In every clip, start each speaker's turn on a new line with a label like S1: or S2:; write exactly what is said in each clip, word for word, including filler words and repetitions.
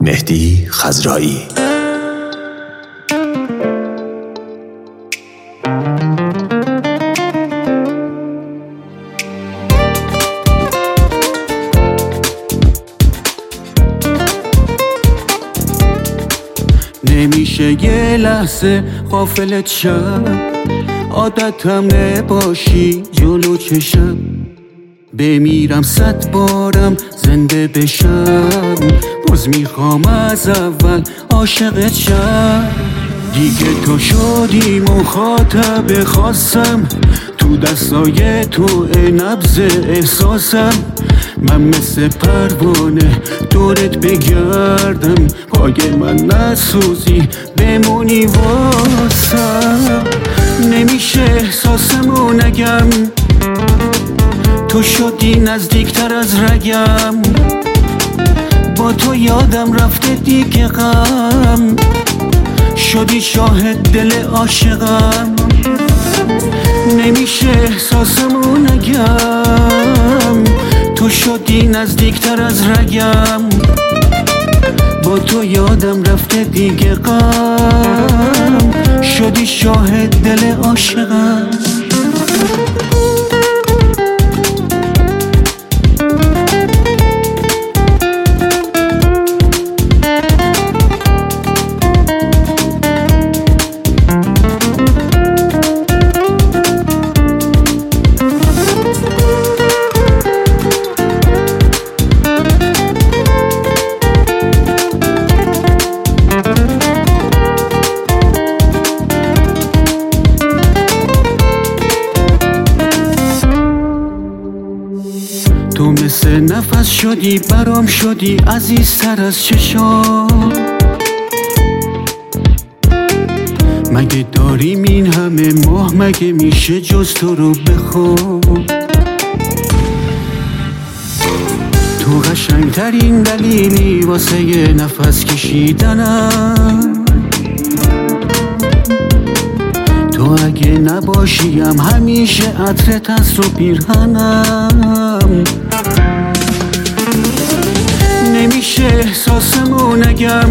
S1: مهدی خضرایی.
S2: نمیشه یه لحظه غافلت شم، عادتم نباشی جلو چشم. بمیرم صد بارم زنده بشم، باز میخوام از اول عاشقت شم. دیگه تو شدی مخاطب خاصم، تو دستای تو نبض احساسم. من مثل پروانه دورت بگردم، پای من نسوزی بمونی واسم. نمیشه احساسمو نگم، تو شدی نزدیکتر از رگم. با تو یادم رفته دیگه غم، شدی شاهد دل عاشقم. نمیشه احساسمو نگم، تو شدی نزدیکتر از رگم. با تو یادم رفته دیگه غم، شدی شاهد دل عاشقم. تو مثل نفس شدی برام، شدی عزیزتر از چشام. مگه داریم این همه ماه، مگه میشه جز تو رو بخوام. تو قشنگترین دلیلی واسه یه نفس کشیدنم. تو اگه نباشیم همیشه عطرت از رو پیرهنم. نمیشه احساسمو نگم،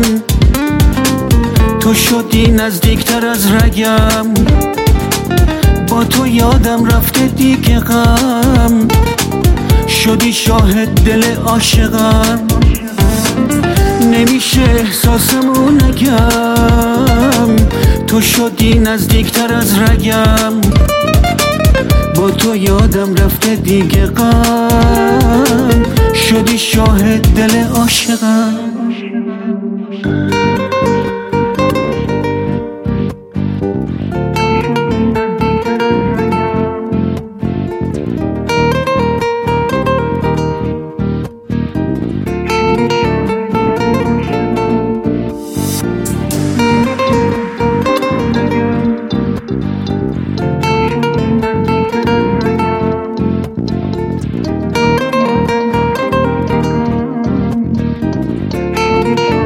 S2: تو شدی نزدیکتر از رگم. با تو یادم رفته دیگه غم، شدی شاهد دل عاشقم. نمیشه احساسمو نگم، تو شدی نزدیکتر از رگم. با تو یادم رفته دیگه غم، شدی شاهد دل عاشقم.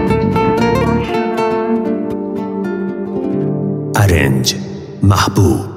S1: ارنج محبوب.